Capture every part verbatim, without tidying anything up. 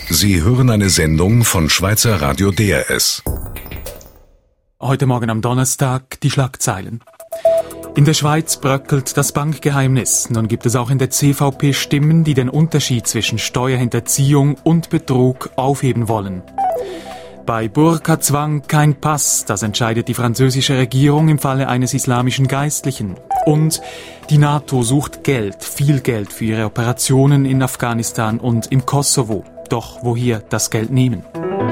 Sie hören eine Sendung von Schweizer Radio D R S. Heute Morgen am Donnerstag die Schlagzeilen. In der Schweiz bröckelt das Bankgeheimnis. Nun gibt es auch in der C V P Stimmen, die den Unterschied zwischen Steuerhinterziehung und Betrug aufheben wollen. Bei Burka-Zwang kein Pass, das entscheidet die französische Regierung im Falle eines islamischen Geistlichen. Und die NATO sucht Geld, viel Geld für ihre Operationen in Afghanistan und im Kosovo. Doch woher das Geld nehmen?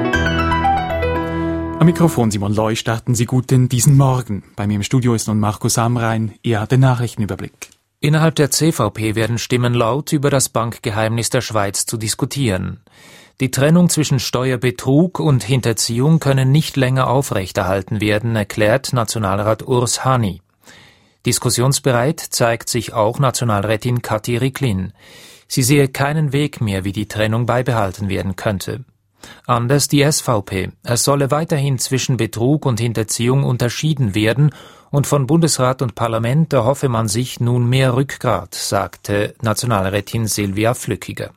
Am Mikrofon Simon Leu, starten Sie gut in diesen Morgen. Bei mir im Studio ist nun Markus Amrein, er hat den Nachrichtenüberblick. Innerhalb der C V P werden Stimmen laut, über das Bankgeheimnis der Schweiz zu diskutieren. Die Trennung zwischen Steuerbetrug und Hinterziehung können nicht länger aufrechterhalten werden, erklärt Nationalrat Urs Hani. Diskussionsbereit zeigt sich auch Nationalrätin Kathi Ricklin. Sie sehe keinen Weg mehr, wie die Trennung beibehalten werden könnte. Anders die S V P. Es solle weiterhin zwischen Betrug und Hinterziehung unterschieden werden und von Bundesrat und Parlament erhoffe man sich nun mehr Rückgrat, sagte Nationalrätin Silvia Flückiger.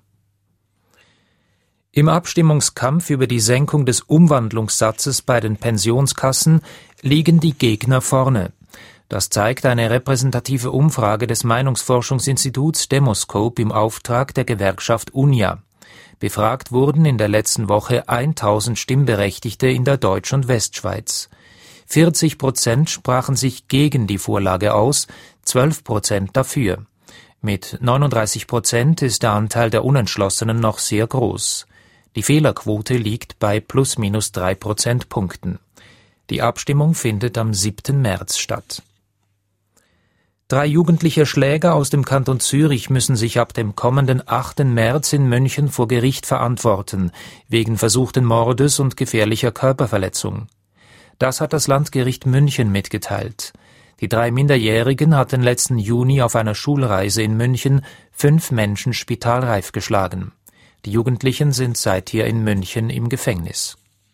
Im Abstimmungskampf über die Senkung des Umwandlungssatzes bei den Pensionskassen liegen die Gegner vorne. Das zeigt eine repräsentative Umfrage des Meinungsforschungsinstituts Demoscope im Auftrag der Gewerkschaft Unia. Befragt wurden in der letzten Woche tausend Stimmberechtigte in der Deutsch- und Westschweiz. vierzig Prozent sprachen sich gegen die Vorlage aus, zwölf Prozent dafür. Mit neununddreißig Prozent ist der Anteil der Unentschlossenen noch sehr groß. Die Fehlerquote liegt bei plus minus drei Prozentpunkten. Die Abstimmung findet am siebten März statt. Drei jugendliche Schläger aus dem Kanton Zürich müssen sich ab dem kommenden achten März in München vor Gericht verantworten, wegen versuchten Mordes und gefährlicher Körperverletzung. Das hat das Landgericht München mitgeteilt. Die drei Minderjährigen hatten letzten Juni auf einer Schulreise in München fünf Menschen spitalreif geschlagen. Die Jugendlichen sind seither in München im Gefängnis.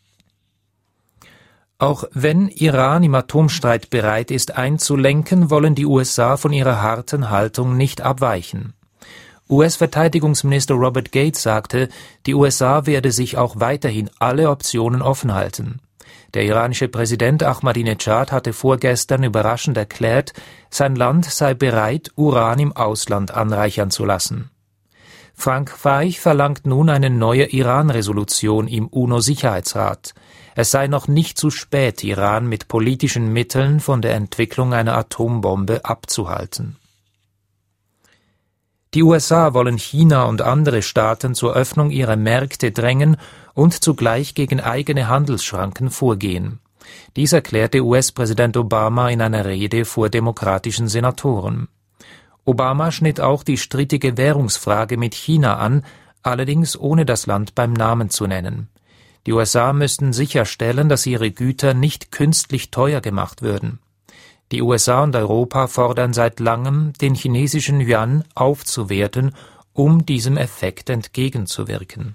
Auch wenn Iran im Atomstreit bereit ist einzulenken, wollen die U S A von ihrer harten Haltung nicht abweichen. U S-Verteidigungsminister Robert Gates sagte, die U S A werde sich auch weiterhin alle Optionen offen halten. Der iranische Präsident Ahmadinejad hatte vorgestern überraschend erklärt, sein Land sei bereit, Uran im Ausland anreichern zu lassen. Frankreich verlangt nun eine neue Iran-Resolution im UNO-Sicherheitsrat. Es sei noch nicht zu spät, Iran mit politischen Mitteln von der Entwicklung einer Atombombe abzuhalten. Die U S A wollen China und andere Staaten zur Öffnung ihrer Märkte drängen und zugleich gegen eigene Handelsschranken vorgehen. Dies erklärte U S-Präsident Obama in einer Rede vor demokratischen Senatoren. Obama schnitt auch die strittige Währungsfrage mit China an, allerdings ohne das Land beim Namen zu nennen. Die U S A müssten sicherstellen, dass ihre Güter nicht künstlich teuer gemacht würden. Die U S A und Europa fordern seit langem, den chinesischen Yuan aufzuwerten, um diesem Effekt entgegenzuwirken.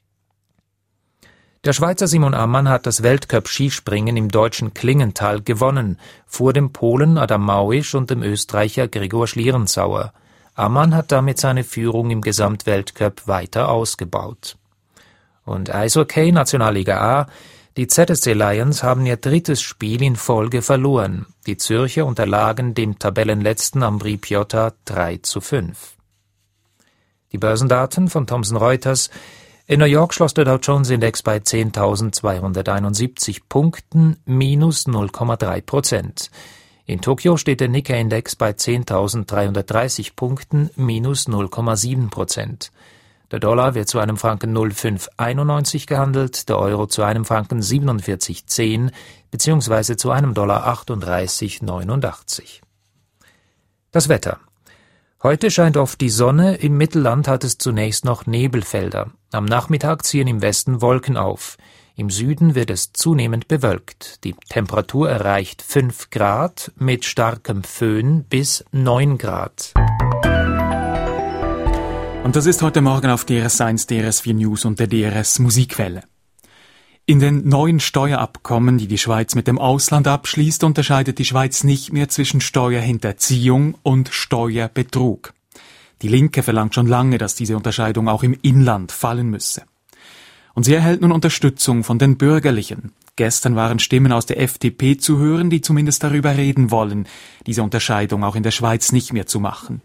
Der Schweizer Simon Ammann hat das Weltcup-Skispringen im deutschen Klingenthal gewonnen, vor dem Polen Adam Małysz und dem Österreicher Gregor Schlierenzauer. Ammann hat damit seine Führung im Gesamtweltcup weiter ausgebaut. Und Eishockey, Nationalliga A, die Z S C Lions haben ihr drittes Spiel in Folge verloren. Die Zürcher unterlagen dem Tabellenletzten Ambri Piotta drei zu fünf. Die Börsendaten von Thomson Reuters. In New York schloss der Dow Jones Index bei zehntausendzweihunderteinundsiebzig Punkten, minus null Komma drei Prozent. In Tokio steht der Nikkei-Index bei zehntausenddreihundertdreißig Punkten, minus null Komma sieben Prozent. Der Dollar wird zu einem Franken null Komma fünf einundneunzig gehandelt, der Euro zu einem Franken siebenundvierzig Komma zehn bzw. zu einem Dollar achtunddreißig Komma neunundachtzig. Das Wetter. Heute scheint oft die Sonne, im Mittelland hat es zunächst noch Nebelfelder. Am Nachmittag ziehen im Westen Wolken auf. Im Süden wird es zunehmend bewölkt. Die Temperatur erreicht fünf Grad, mit starkem Föhn bis neun Grad. Und das ist heute Morgen auf D R S eins, D R S vier News und der D R S Musikwelle. In den neuen Steuerabkommen, die die Schweiz mit dem Ausland abschließt, unterscheidet die Schweiz nicht mehr zwischen Steuerhinterziehung und Steuerbetrug. Die Linke verlangt schon lange, dass diese Unterscheidung auch im Inland fallen müsse. Und sie erhält nun Unterstützung von den Bürgerlichen. Gestern waren Stimmen aus der F D P zu hören, die zumindest darüber reden wollen, diese Unterscheidung auch in der Schweiz nicht mehr zu machen.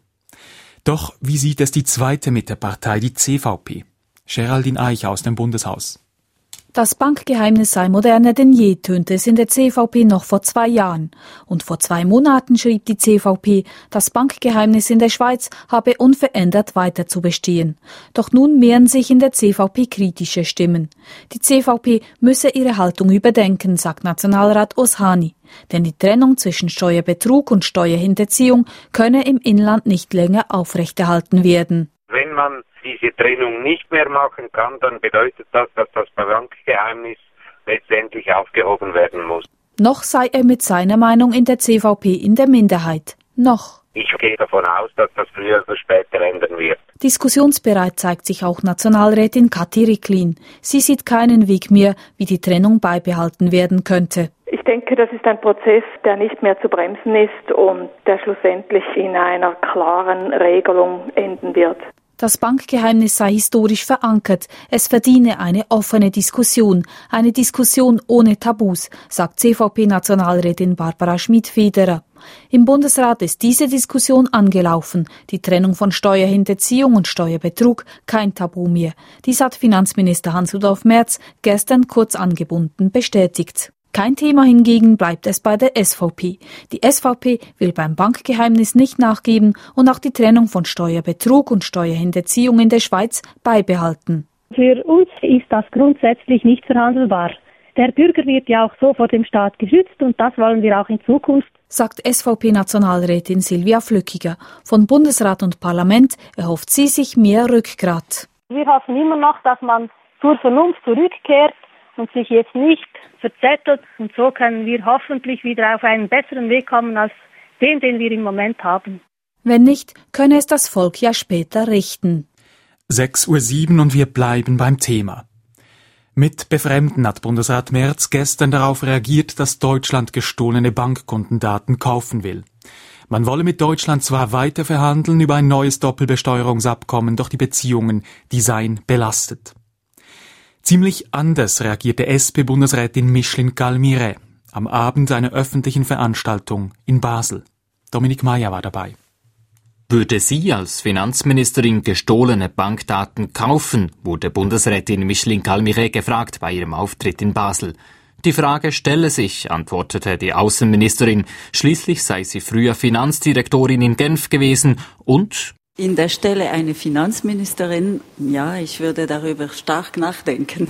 Doch wie sieht es die zweite Mittepartei, die C V P? Geraldine Eich aus dem Bundeshaus. Das Bankgeheimnis sei moderner denn je, tönte es in der C V P noch vor zwei Jahren. Und vor zwei Monaten schrieb die C V P, das Bankgeheimnis in der Schweiz habe unverändert weiter zu bestehen. Doch nun mehren sich in der C V P kritische Stimmen. Die C V P müsse ihre Haltung überdenken, sagt Nationalrat Oshani. Denn die Trennung zwischen Steuerbetrug und Steuerhinterziehung könne im Inland nicht länger aufrechterhalten werden. Wenn man diese Trennung nicht mehr machen kann, dann bedeutet das, dass das Bankgeheimnis letztendlich aufgehoben werden muss. Noch sei er mit seiner Meinung in der C V P in der Minderheit. Noch. Ich gehe davon aus, dass das früher oder später ändern wird. Diskussionsbereit zeigt sich auch Nationalrätin Kathi Ricklin. Sie sieht keinen Weg mehr, wie die Trennung beibehalten werden könnte. Ich denke, das ist ein Prozess, der nicht mehr zu bremsen ist und der schlussendlich in einer klaren Regelung enden wird. Das Bankgeheimnis sei historisch verankert. Es verdiene eine offene Diskussion. Eine Diskussion ohne Tabus, sagt C V P-Nationalrätin Barbara Schmid-Federer. Im Bundesrat ist diese Diskussion angelaufen. Die Trennung von Steuerhinterziehung und Steuerbetrug kein Tabu mehr. Dies hat Finanzminister Hans-Rudolf Merz gestern kurz angebunden bestätigt. Kein Thema hingegen bleibt es bei der S V P. Die S V P will beim Bankgeheimnis nicht nachgeben und auch die Trennung von Steuerbetrug und Steuerhinterziehung in der Schweiz beibehalten. Für uns ist das grundsätzlich nicht verhandelbar. Der Bürger wird ja auch so vor dem Staat geschützt und das wollen wir auch in Zukunft, sagt S V P-Nationalrätin Silvia Flückiger. Von Bundesrat und Parlament erhofft sie sich mehr Rückgrat. Wir hoffen immer noch, dass man zur Vernunft zurückkehrt und sich jetzt nicht verzettelt. Und so können wir hoffentlich wieder auf einen besseren Weg kommen als den, den wir im Moment haben. Wenn nicht, könne es das Volk ja später richten. sechs Uhr sieben und wir bleiben beim Thema. Mit Befremden hat Bundesrat Merz gestern darauf reagiert, dass Deutschland gestohlene Bankkundendaten kaufen will. Man wolle mit Deutschland zwar weiter verhandeln über ein neues Doppelbesteuerungsabkommen, doch die Beziehungen, die seien belastet. Ziemlich anders reagierte S P-Bundesrätin Micheline Galmire am Abend einer öffentlichen Veranstaltung in Basel. Dominik Mayer war dabei. Würde sie als Finanzministerin gestohlene Bankdaten kaufen, wurde Bundesrätin Micheline Galmire gefragt bei ihrem Auftritt in Basel. Die Frage stelle sich, antwortete die Außenministerin. Schließlich sei sie früher Finanzdirektorin in Genf gewesen und in der Stelle eine Finanzministerin, ja, ich würde darüber stark nachdenken.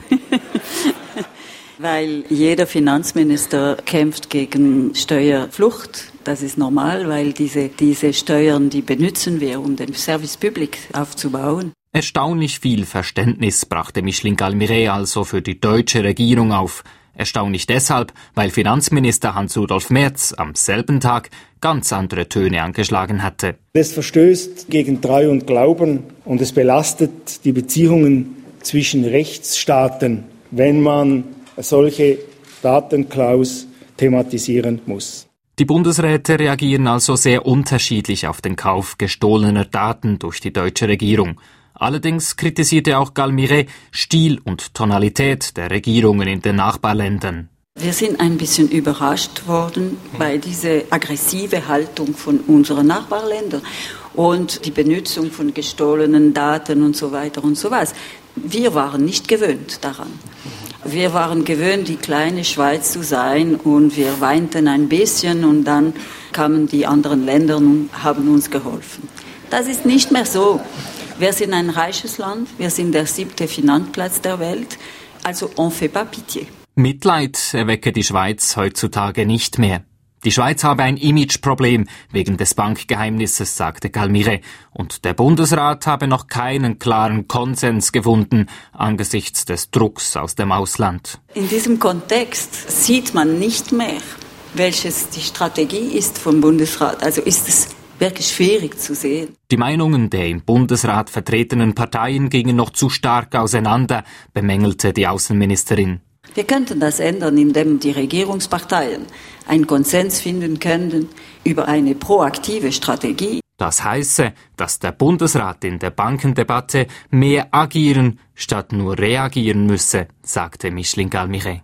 Weil jeder Finanzminister kämpft gegen Steuerflucht. Das ist normal, weil diese, diese Steuern, die benutzen wir, um den Service Public aufzubauen. Erstaunlich viel Verständnis brachte Micheline Galmire also für die deutsche Regierung auf. Erstaunlich deshalb, weil Finanzminister Hans-Rudolf Merz am selben Tag ganz andere Töne angeschlagen hatte. Es verstößt gegen Treu und Glauben und es belastet die Beziehungen zwischen Rechtsstaaten, wenn man solche Datenklaus thematisieren muss. Die Bundesräte reagieren also sehr unterschiedlich auf den Kauf gestohlener Daten durch die deutsche Regierung. Allerdings kritisierte auch Galmire Stil und Tonalität der Regierungen in den Nachbarländern. Wir sind ein bisschen überrascht worden bei dieser aggressiven Haltung von unseren Nachbarländern und die Benutzung von gestohlenen Daten und so weiter und so was. Wir waren nicht gewöhnt daran. Wir waren gewöhnt, die kleine Schweiz zu sein und wir weinten ein bisschen und dann kamen die anderen Länder und haben uns geholfen. Das ist nicht mehr so. Wir sind ein reiches Land, wir sind der siebte Finanzplatz der Welt, also on fait pas pitié. Mitleid erwecke die Schweiz heutzutage nicht mehr. Die Schweiz habe ein Imageproblem wegen des Bankgeheimnisses, sagte Galmire, und der Bundesrat habe noch keinen klaren Konsens gefunden angesichts des Drucks aus dem Ausland. In diesem Kontext sieht man nicht mehr, welches die Strategie ist vom Bundesrat, also ist es wirklich schwierig zu sehen. Die Meinungen der im Bundesrat vertretenen Parteien gingen noch zu stark auseinander, bemängelte die Außenministerin. Wir könnten das ändern, indem die Regierungsparteien einen Konsens finden könnten über eine proaktive Strategie. Das heiße, dass der Bundesrat in der Bankendebatte mehr agieren statt nur reagieren müsse, sagte Micheline Galmiret.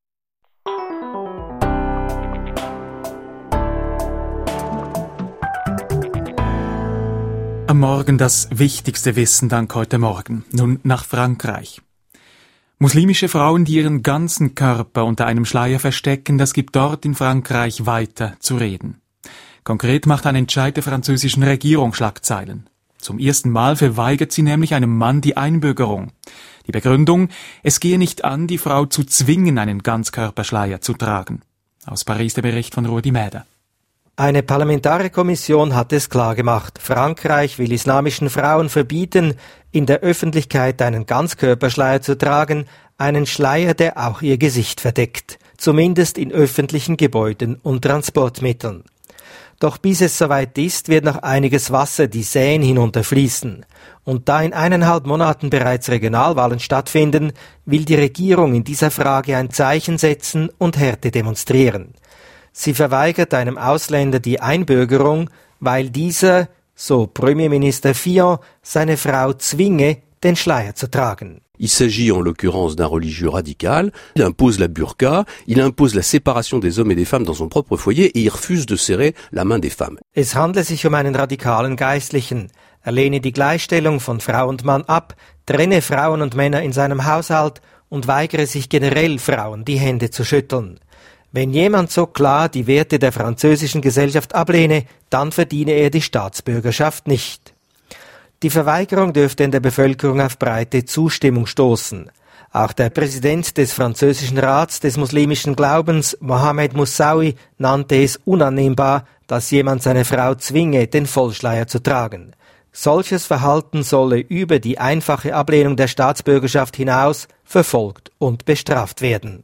Am Morgen das wichtigste Wissen dank heute Morgen. Nun nach Frankreich. Muslimische Frauen, die ihren ganzen Körper unter einem Schleier verstecken, das gibt dort in Frankreich weiter zu reden. Konkret macht ein Entscheid der französischen Regierung Schlagzeilen. Zum ersten Mal verweigert sie nämlich einem Mann die Einbürgerung. Die Begründung, es gehe nicht an, die Frau zu zwingen, einen Ganzkörperschleier zu tragen. Aus Paris der Bericht von Rudi Mäder. Eine Parlamentarierkommission hat es klargemacht. Frankreich will islamischen Frauen verbieten, in der Öffentlichkeit einen Ganzkörperschleier zu tragen, einen Schleier, der auch ihr Gesicht verdeckt, zumindest in öffentlichen Gebäuden und Transportmitteln. Doch bis es soweit ist, wird noch einiges Wasser die Seine hinunterfließen. Und da in eineinhalb Monaten bereits Regionalwahlen stattfinden, will die Regierung in dieser Frage ein Zeichen setzen und Härte demonstrieren. Sie verweigert einem Ausländer die Einbürgerung, weil dieser, so Premierminister Fillon, seine Frau zwinge, den Schleier zu tragen. Il s'agit en l'occurrence d'un religieux radical, il impose la burqa, il impose la séparation des hommes et des femmes dans son propre foyer et il refuse de serrer la main des femmes. Es handle sich um einen radikalen Geistlichen. Er lehne die Gleichstellung von Frau und Mann ab, trenne Frauen und Männer in seinem Haushalt und weigere sich generell, Frauen die Hände zu schütteln. Wenn jemand so klar die Werte der französischen Gesellschaft ablehne, dann verdiene er die Staatsbürgerschaft nicht. Die Verweigerung dürfte in der Bevölkerung auf breite Zustimmung stoßen. Auch der Präsident des französischen Rats des muslimischen Glaubens, Mohamed Moussaoui, nannte es unannehmbar, dass jemand seine Frau zwinge, den Vollschleier zu tragen. Solches Verhalten solle über die einfache Ablehnung der Staatsbürgerschaft hinaus verfolgt und bestraft werden.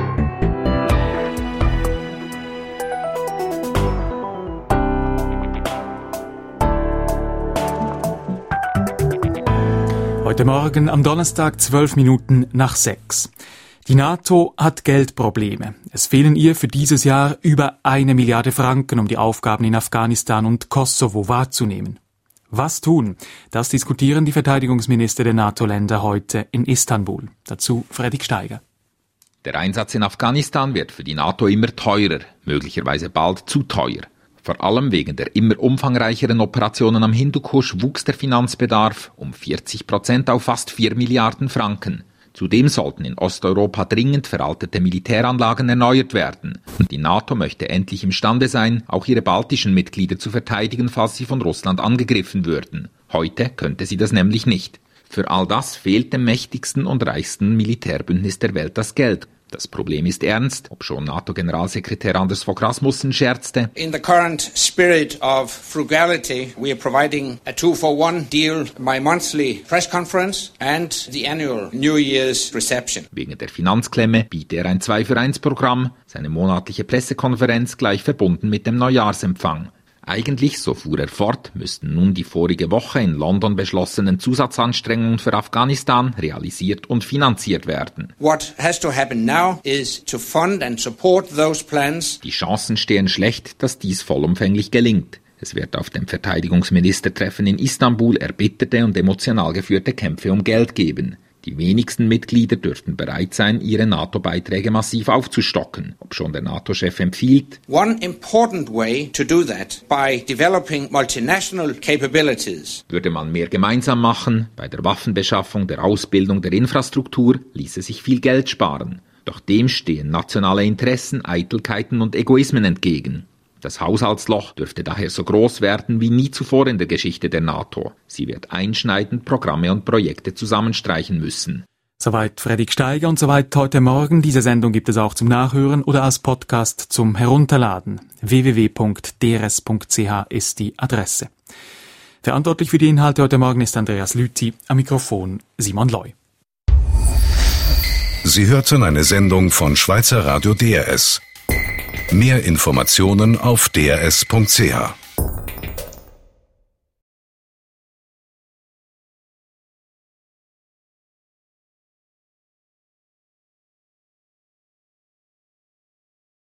Heute Morgen am Donnerstag zwölf Minuten nach sechs. Die NATO hat Geldprobleme. Es fehlen ihr für dieses Jahr über eine Milliarde Franken, um die Aufgaben in Afghanistan und Kosovo wahrzunehmen. Was tun? Das diskutieren die Verteidigungsminister der NATO-Länder heute in Istanbul. Dazu Fredrik Steiger. Der Einsatz in Afghanistan wird für die NATO immer teurer, möglicherweise bald zu teuer. Vor allem wegen der immer umfangreicheren Operationen am Hindukusch wuchs der Finanzbedarf um vierzig Prozent auf fast vier Milliarden Franken. Zudem sollten in Osteuropa dringend veraltete Militäranlagen erneuert werden. Und die NATO möchte endlich imstande sein, auch ihre baltischen Mitglieder zu verteidigen, falls sie von Russland angegriffen würden. Heute könnte sie das nämlich nicht. Für all das fehlt dem mächtigsten und reichsten Militärbündnis der Welt das Geld. Das Problem ist ernst, obschon NATO-Generalsekretär Anders Fogh Rasmussen scherzte. In the current spirit of frugality, we are providing a two-for-one deal, my monthly press conference and the annual New Year's reception. Wegen der Finanzklemme biete er ein zwei für eins Programm, seine monatliche Pressekonferenz gleich verbunden mit dem Neujahrsempfang. Eigentlich, so fuhr er fort, müssten nun die vorige Woche in London beschlossenen Zusatzanstrengungen für Afghanistan realisiert und finanziert werden. What has to happen now is to fund and support those plans. Die Chancen stehen schlecht, dass dies vollumfänglich gelingt. Es wird auf dem Verteidigungsministertreffen in Istanbul erbitterte und emotional geführte Kämpfe um Geld geben. Die wenigsten Mitglieder dürften bereit sein, ihre NATO-Beiträge massiv aufzustocken, obschon der NATO-Chef empfiehlt, One important way to do that by developing multinational capabilities. Würde man mehr gemeinsam machen, bei der Waffenbeschaffung, der Ausbildung, der Infrastruktur, ließe sich viel Geld sparen. Doch dem stehen nationale Interessen, Eitelkeiten und Egoismen entgegen. Das Haushaltsloch dürfte daher so groß werden wie nie zuvor in der Geschichte der NATO. Sie wird einschneidend Programme und Projekte zusammenstreichen müssen. Soweit Fredrik Steiger und soweit heute Morgen. Diese Sendung gibt es auch zum Nachhören oder als Podcast zum Herunterladen. w w w punkt d r s punkt c h ist die Adresse. Verantwortlich für die Inhalte heute Morgen ist Andreas Lüthi, am Mikrofon Simon Loy. Sie hörten eine Sendung von Schweizer Radio D R S. Mehr Informationen auf d r s punkt c h.